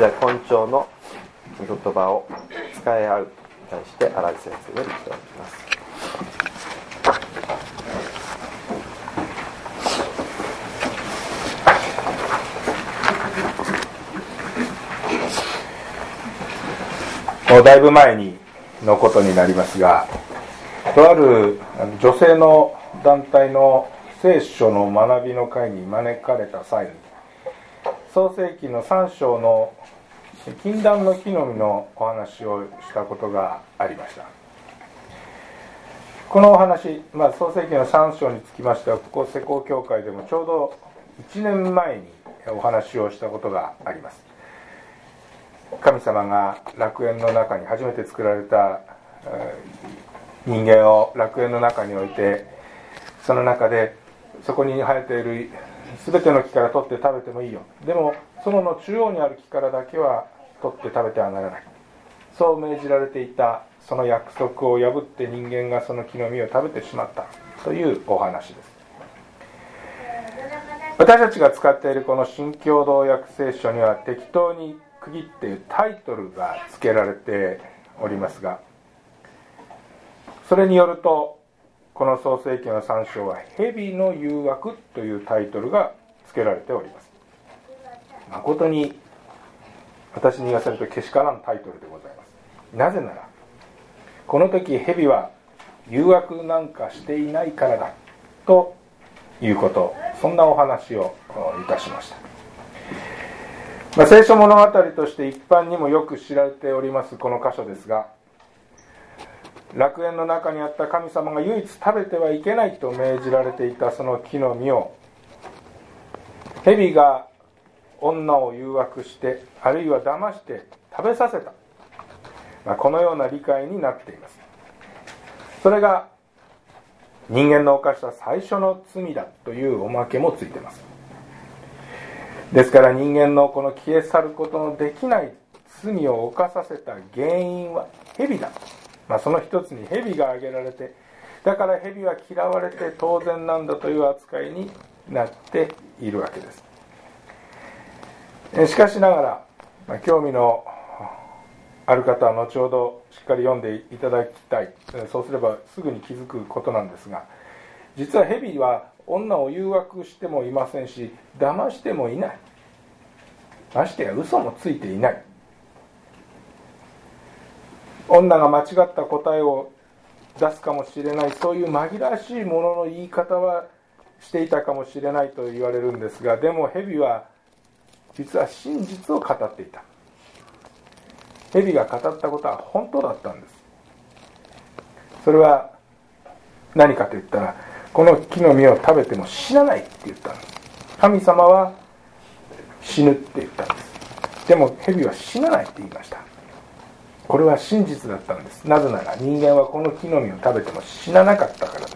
じゃあ今朝の御言葉を使い合うに対して新井先生よりしております。 もうだいぶ前のことになりますが、とある女性の団体の聖書の学びの会に招かれた際に、創世記の3章の禁断の木の実のお話をしたことがありました。このお話、創世記の3章につきましては、ここ施工教会でもちょうど1年前にお話をしたことがあります。神様が楽園の中に初めて作られた人間を楽園の中に置いて、その中でそこに生えている全ての木から取って食べてもいいよ、でも園の中央にある木からだけは取って食べてはならない、そう命じられていたその約束を破って人間がその木の実を食べてしまったというお話です。私たちが使っているこの新共同訳聖書には適当に区切ってタイトルが付けられておりますが、それによるとこの創世記の3章は蛇の誘惑というタイトルが付けられております。誠に私に言わせるとけしからんタイトルでございます。なぜならこの時蛇は誘惑なんかしていないからだということ、そんなお話をいたしました。聖書物語として一般にもよく知られておりますこの箇所ですが、楽園の中にあった神様が唯一食べてはいけないと命じられていたその木の実を蛇が女を誘惑して、あるいは騙して食べさせた、このような理解になっています。それが人間の犯した最初の罪だというおまけもついています。ですから人間のこの消え去ることのできない罪を犯させた原因は蛇だ、その一つに蛇が挙げられて、だから蛇は嫌われて当然なんだという扱いになっているわけです。しかしながら、興味のある方は後ほどしっかり読んでいただきたい。そうすればすぐに気づくことなんですが、実は蛇は女を誘惑してもいませんし、騙してもいない。ましてや嘘もついていない。女が間違った答えを出すかもしれない、そういう紛らわしいものの言い方はしていたかもしれないと言われるんですが、でも蛇は実は真実を語っていた。蛇が語ったことは本当だったんです。それは何かと言ったら、この木の実を食べても死なないって言ったんです。神様は死ぬって言ったんです。でも蛇は死なないって言いました。これは真実だったんです。なぜなら人間はこの木の実を食べても死ななかったからです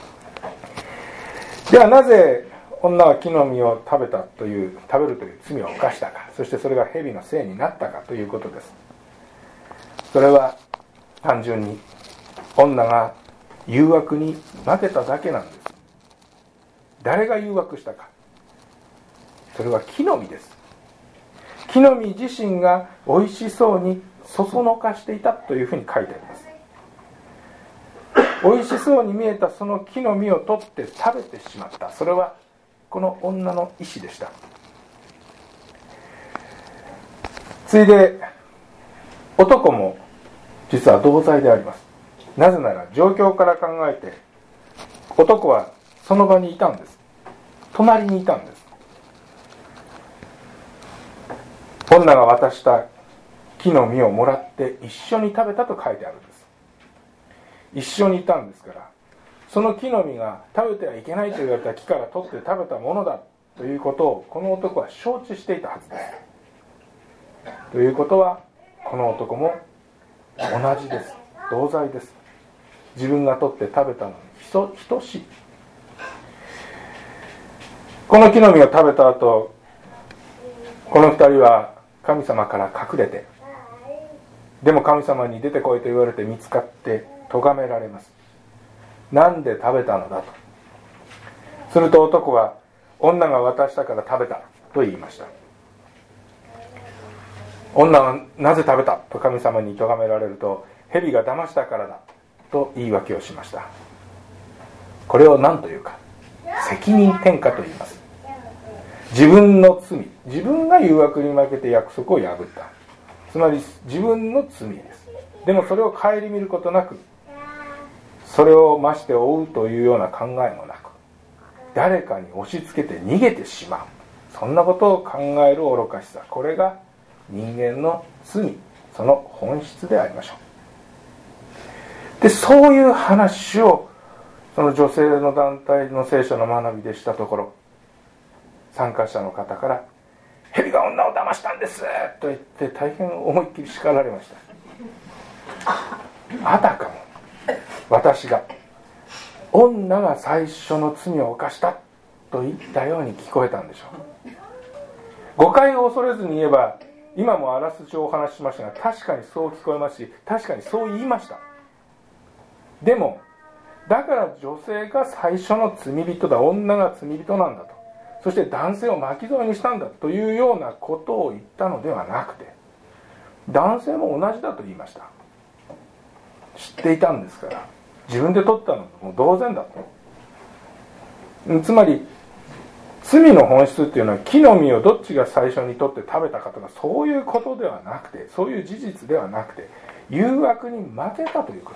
。ではなぜ女は木の実を食べるという罪を犯したか、そしてそれが蛇のせいになったかということです。それは単純に女が誘惑に負けただけなんです。誰が誘惑したか、それは木の実です。木の実自身が美味しそうにそそのかしていたというふうに書いてあります。美味しそうに見えたその木の実を取って食べてしまった、それはこの女の意思でした。ついで男も実は同罪であります。なぜなら状況から考えて男はその場にいたんです。隣にいたんです。女が渡した木の実をもらって一緒に食べたと書いてあるんです。一緒にいたんですから、その木の実が食べてはいけないと言われた木から取って食べたものだということをこの男は承知していたはずです。ということはこの男も同じです。同罪です。自分が取って食べたのに等しい。この木の実を食べた後、この二人は神様から隠れて、でも神様に出てこいと言われて見つかって咎められます。なんで食べたのだと。すると男は女が渡したから食べたと言いました。 女はなぜ食べたと神様に咎められると、蛇が騙したからだと言い訳をしました。これを何というか、責任転嫁と言います。自分の罪、自分が誘惑に負けて約束を破った、つまり自分の罪です。でもそれを顧みることなく、それを増して追うというような考えもなく、誰かに押し付けて逃げてしまう、そんなことを考える愚かしさ、これが人間の罪、その本質でありましょう。で、そういう話をその女性の団体の聖書の学びでしたところ、参加者の方から「蛇が女を騙したんです」と言って大変思いっきり叱られました。あたかも私が女が最初の罪を犯したと言ったように聞こえたんでしょう。誤解を恐れずに言えば、今もあらすじをお話ししましたが、確かにそう聞こえますし、確かにそう言いました。でもだから女性が最初の罪人だ、女が罪人なんだと、そして男性を巻き添えにしたんだというようなことを言ったのではなくて、男性も同じだと言いました。知っていたんですから、自分で取ったのも同然だと。つまり罪の本質っていうのは、木の実をどっちが最初に取って食べたかとか、そういうことではなくて、そういう事実ではなくて、誘惑に負けたということ、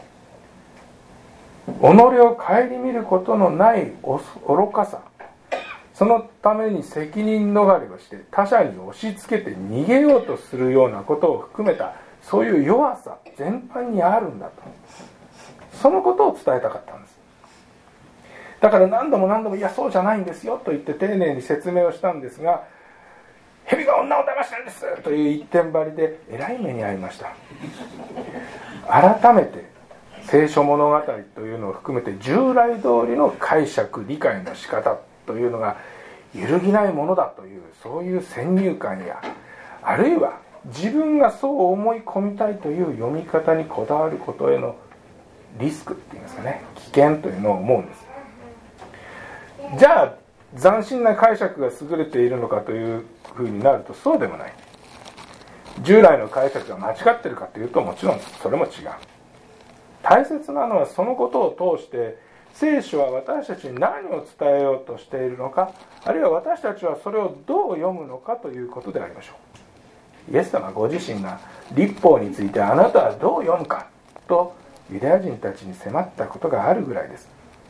己を顧みることのない愚かさ、そのために責任逃れをして他者に押し付けて逃げようとするようなことを含めた、そういう弱さ全般にあるんだと、そのことを伝えたかったんです。だから何度も何度も、いやそうじゃないんですよと言って丁寧に説明をしたんですが、蛇が女を騙したんですという一点張りでえらい目に遭いました。改めて聖書物語というのを含めて、従来通りの解釈理解の仕方というのが揺るぎないものだという、そういう先入観や、あるいは自分がそう思い込みたいという読み方にこだわることへのリスクっていうんですかね、危険というのを思うんです。じゃあ斬新な解釈が優れているのかというふうになると、そうでもない。従来の解釈が間違っているかというと、もちろんそれも違う。大切なのは、そのことを通して聖書は私たちに何を伝えようとしているのか、あるいは私たちはそれをどう読むのかということでありましょう。イエス様ご自身が律法についてあなたはどう読むかとユダヤ人たちに迫ったことがあるぐらいです。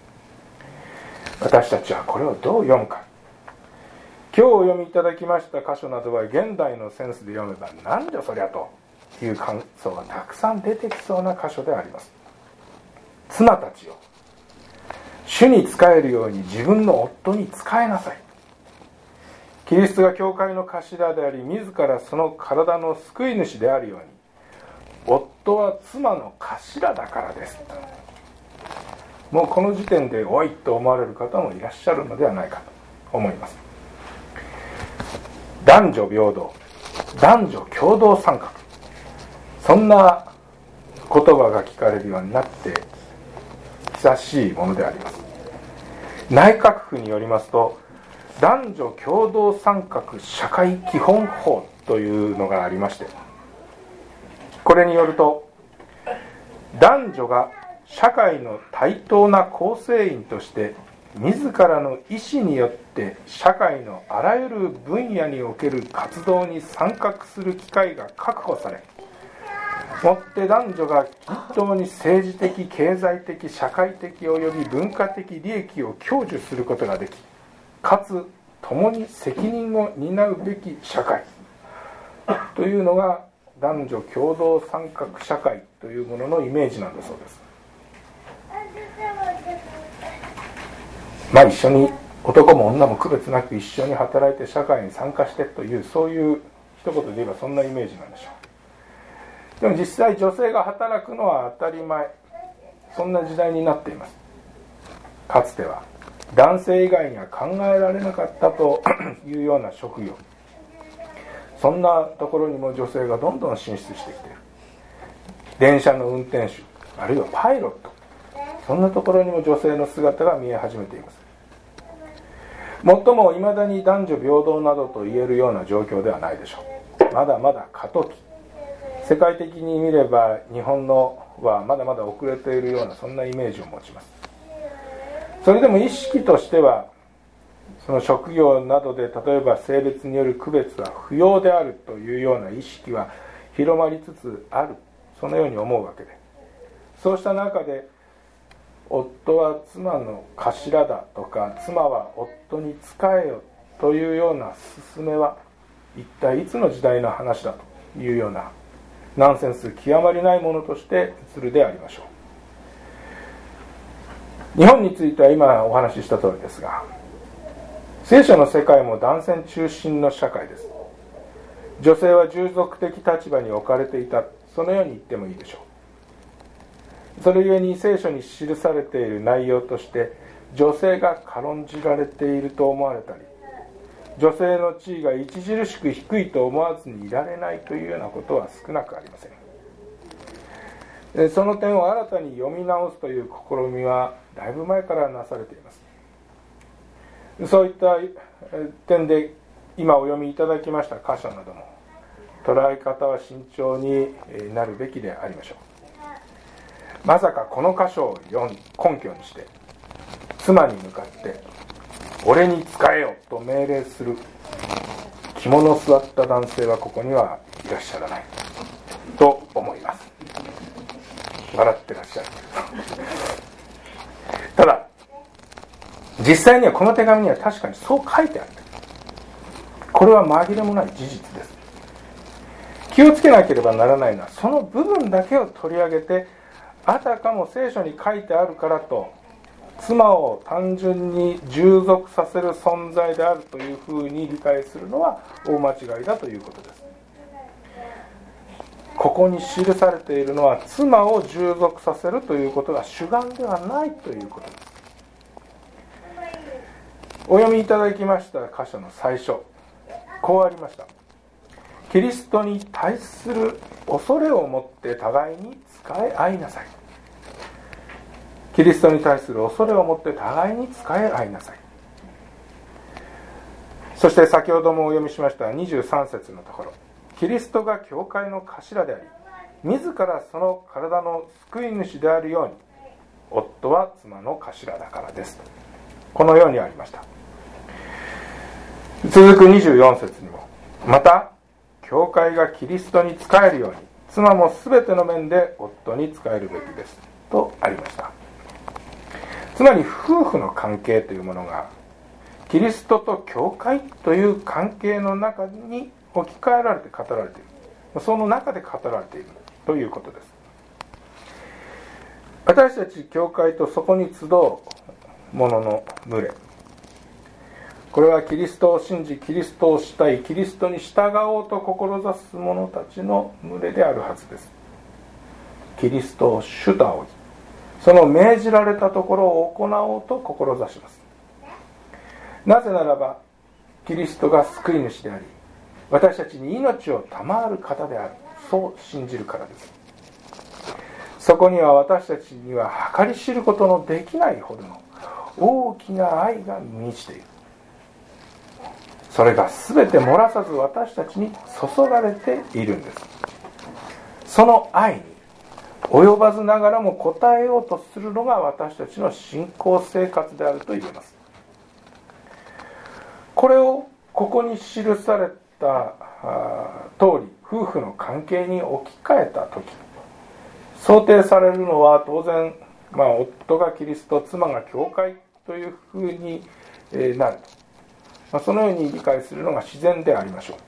私たちはこれをどう読むか。今日お読みいただきました箇所などは現代のセンスで読めば、なんじゃそりゃという感想がたくさん出てきそうな箇所であります。妻たちよ、主に仕えるように自分の夫に仕えなさい。キリストが教会の頭であり、自らその体の救い主であるように、夫は妻の頭だからです。もうこの時点でおいと思われる方もいらっしゃるのではないかと思います。男女平等、男女共同参画、そんな言葉が聞かれるようになって久しいものであります。内閣府によりますと、男女共同参画社会基本法というのがありまして、これによると、男女が社会の対等な構成員として自らの意思によって社会のあらゆる分野における活動に参画する機会が確保され、もって男女が均等に政治的、経済的、社会的及び文化的利益を享受することができ、かつ共に責任を担うべき社会というのが男女共同参画社会というもののイメージなんだそうです。一緒に男も女も区別なく一緒に働いて社会に参加してという、そういう一言で言えばそんなイメージなんでしょう。でも実際女性が働くのは当たり前、そんな時代になっています。かつては男性以外には考えられなかったというような職業、そんなところにも女性がどんどん進出してきている。電車の運転手、あるいはパイロット、そんなところにも女性の姿が見え始めています。もっとも未だに男女平等などと言えるような状況ではないでしょう。 まだまだ過渡期、世界的に見れば日本のはまだまだ遅れているような、そんなイメージを持ちます。それでも意識としては、その職業などで例えば性別による区別は不要であるというような意識は広まりつつある、そのように思うわけで、そうした中で夫は妻の頭だとか、妻は夫に仕えよというような勧めは一体いつの時代の話だというようなナンセンス極まりないものとして映るでありましょう。日本については今お話しした通りですが、聖書の世界も男性中心の社会です。女性は従属的立場に置かれていた、そのように言ってもいいでしょう。それゆえに聖書に記されている内容として、女性が軽んじられていると思われたり、女性の地位が著しく低いと思わずにいられないというようなことは少なくありません。その点を新たに読み直すという試みはだいぶ前からなされています。そういった点で今お読みいただきました箇所なども、捉え方は慎重になるべきでありましょう。まさかこの箇所を根拠にして妻に向かって俺に仕えよと命令する肝の据わった男性はここにはいらっしゃらないと思います。笑ってらっしゃるただ実際にはこの手紙には確かにそう書いてある。これは紛れもない事実です。気をつけなければならないのは、その部分だけを取り上げて、あたかも聖書に書いてあるからと妻を単純に従属させる存在であるというふうに理解するのは大間違いだということです。ここに記されているのは、妻を従属させるということが主眼ではないということです。お読みいただきました箇所の最初、こうありました。キリストに対する恐れを持って互いに仕え合いなさい。キリストに対する恐れを持って互いに仕え合いなさい。そして先ほどもお読みしました23節のところ、キリストが教会の頭であり、自らその体の救い主であるように、夫は妻の頭だからです。このようにありました。続く24節にも、また教会がキリストに仕えるように、妻もすべての面で夫に仕えるべきですとありました。つまり夫婦の関係というものがキリストと教会という関係の中に置き換えられて語られている、その中で語られているということです。私たち教会とそこに集う者の群れ、これはキリストを信じ、キリストを慕い、キリストに従おうと志す者たちの群れであるはずです。キリストを主と仰ぎ、その命じられたところを行おうと志します。なぜならばキリストが救い主であり、私たちに命を賜る方である、そう信じるからです。そこには私たちには計り知ることのできないほどの大きな愛が満ちている。それが全て漏らさず私たちに注がれているんです。その愛に及ばずながらも応えようとするのが私たちの信仰生活であると言えます。これをここに記された通り、夫婦の関係に置き換えた時、想定されるのは当然、夫がキリスト、妻が教会というふうになると、そのように理解するのが自然でありましょ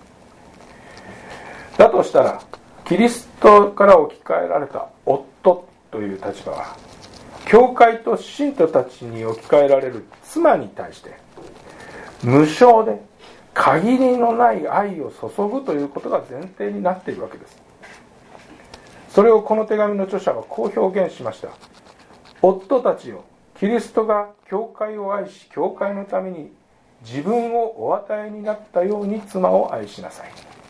う。だとしたらキリストから置き換えられた夫という立場は、教会と信徒たちに置き換えられる妻に対して無償で限りのない愛を注ぐということが前提になっているわけです。それをこの手紙の著者はこう表現しました。夫たちよ、キリストが教会を愛し、教会のために自分をお与えになったように妻を愛しなさい。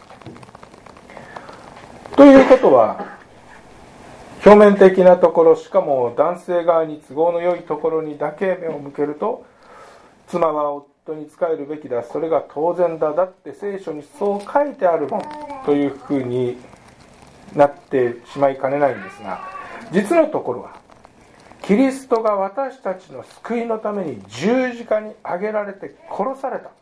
ということは、表面的なところ、しかも男性側に都合の良いところにだけ目を向けると、妻は夫に仕えるべきだ、それが当然だ、だって聖書にそう書いてあるもんというふうになってしまいかねないんですが、実のところはキリストが私たちの救いのために十字架に上げられて殺された、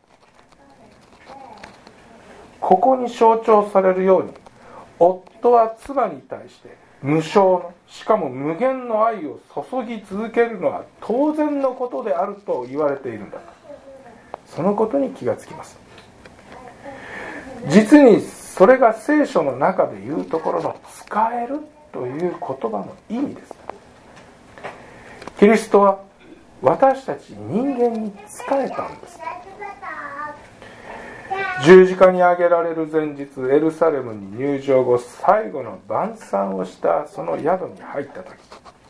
ここに象徴されるように、夫は妻に対して無償の、しかも無限の愛を注ぎ続けるのは当然のことであると言われているんだ。そのことに気がつきます。実にそれが聖書の中で言うところの使えるという言葉の意味です。キリストは私たち人間に仕えたんです。十字架に上げられる前日、エルサレムに入場後、最後の晩餐をしたその宿に入った時、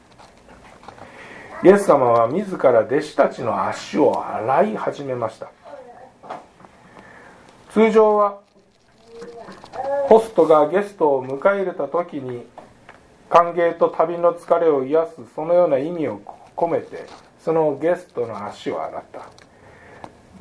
イエス様は自ら弟子たちの足を洗い始めました。通常はホストがゲストを迎え入れた時に歓迎と旅の疲れを癒す、そのような意味を込めてそのゲストの足を洗った。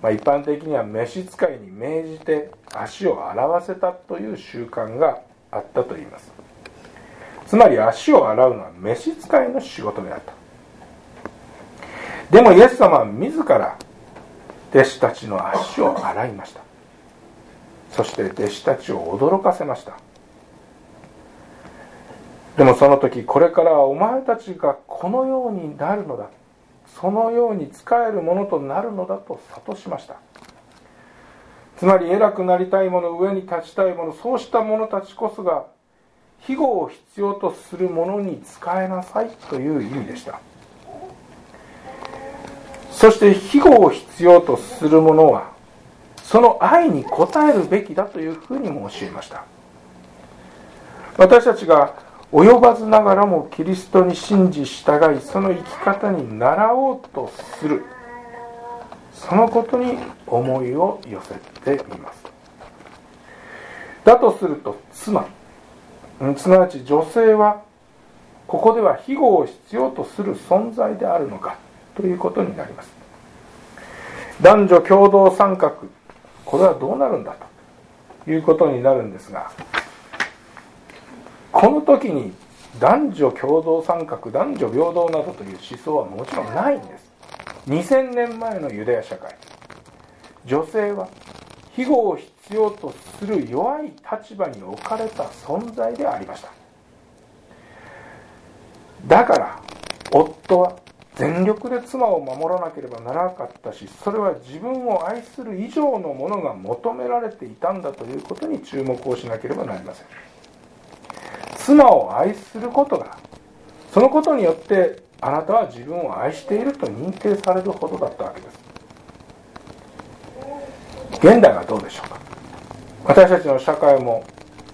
一般的には召使いに命じて足を洗わせたという習慣があったといいます。つまり足を洗うのは召使いの仕事であった。でもイエス様は自ら弟子たちの足を洗いました。そして弟子たちを驚かせました。でもその時、これからはお前たちがこのようになるのだ、そのように仕えるものとなるのだと諭しました。つまり偉くなりたい者、上に立ちたい者、そうした者たちこそが庇護を必要とする者に仕えなさいという意味でした。そして庇護を必要とする者はその愛に応えるべきだというふうにも教えました。私たちが及ばずながらもキリストに信じ従い、その生き方に倣おうとする、そのことに思いを寄せています。だとすると妻、すなわち女性はここでは庇護を必要とする存在であるのかということになります。男女共同参画、これはどうなるんだということになるんですが、この時に男女共同参画、男女平等などという思想はもちろんないんです。2000年前のユダヤ社会、女性は庇護を必要とする弱い立場に置かれた存在でありました。だから夫は全力で妻を守らなければならなかったし、それは自分を愛する以上のものが求められていたんだということに注目をしなければなりません。妻を愛することが、そのことによってあなたは自分を愛していると認定されるほどだったわけです。現代はどうでしょうか。私たちの社会も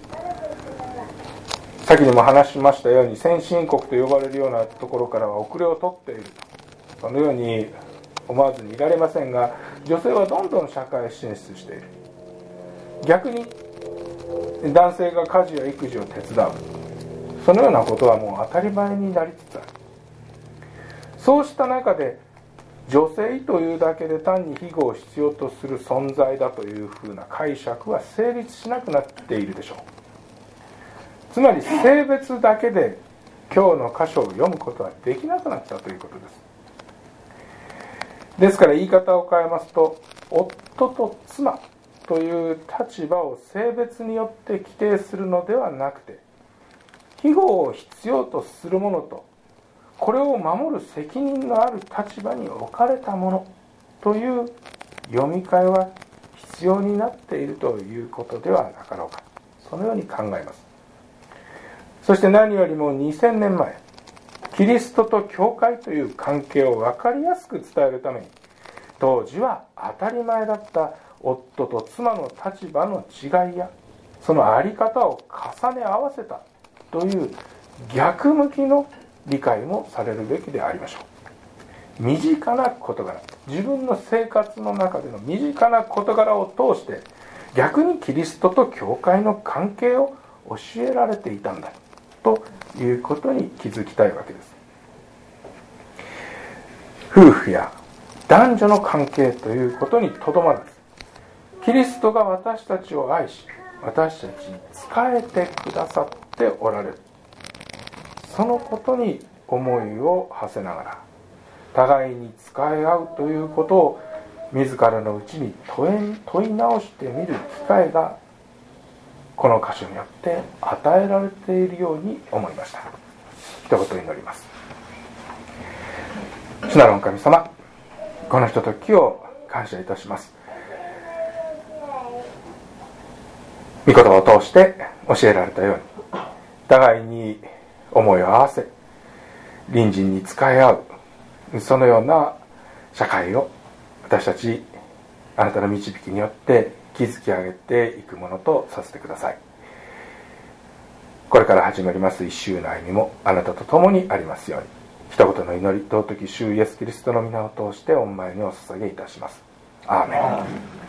先にも話しましたように、先進国と呼ばれるようなところからは遅れをとっていると、そのように思わずにいられませんが、女性はどんどん社会進出している。逆に男性が家事や育児を手伝う、そのようなことはもう当たり前になりつつある。そうした中で女性というだけで単に庇護を必要とする存在だというふうな解釈は成立しなくなっているでしょう。つまり性別だけで今日の箇所を読むことはできなくなったということです。ですから言い方を変えますと、夫と妻という立場を性別によって規定するのではなくて、庇護を必要とする者とこれを守る責任のある立場に置かれた者という読み替えは必要になっているということではなかろうか、そのように考えます。そして何よりも2000年前、キリストと教会という関係を分かりやすく伝えるために、当時は当たり前だった夫と妻の立場の違いやその在り方を重ね合わせたという逆向きの理解もされるべきでありましょう。身近な事柄、自分の生活の中での身近な事柄を通して逆にキリストと教会の関係を教えられていたんだということに気づきたいわけです。夫婦や男女の関係ということにとどまらず、キリストが私たちを愛し、私たちに仕えてくださっておられる、そのことに思いを馳せながら、互いに仕え合うということを自らのうちに問い直してみる機会がこの箇所によって与えられているように思いました。一言祈ります。主なる御神様、このひとときを感謝いたします。御言葉を通して教えられたように、互いに思いを合わせ隣人に仕え合う、そのような社会を私たちあなたの導きによって築き上げていくものとさせてください。これから始まります一週の歩みもあなたと共にありますように、一言の祈り、尊き主イエスキリストの皆を通して御前にお捧げいたします。アーメン。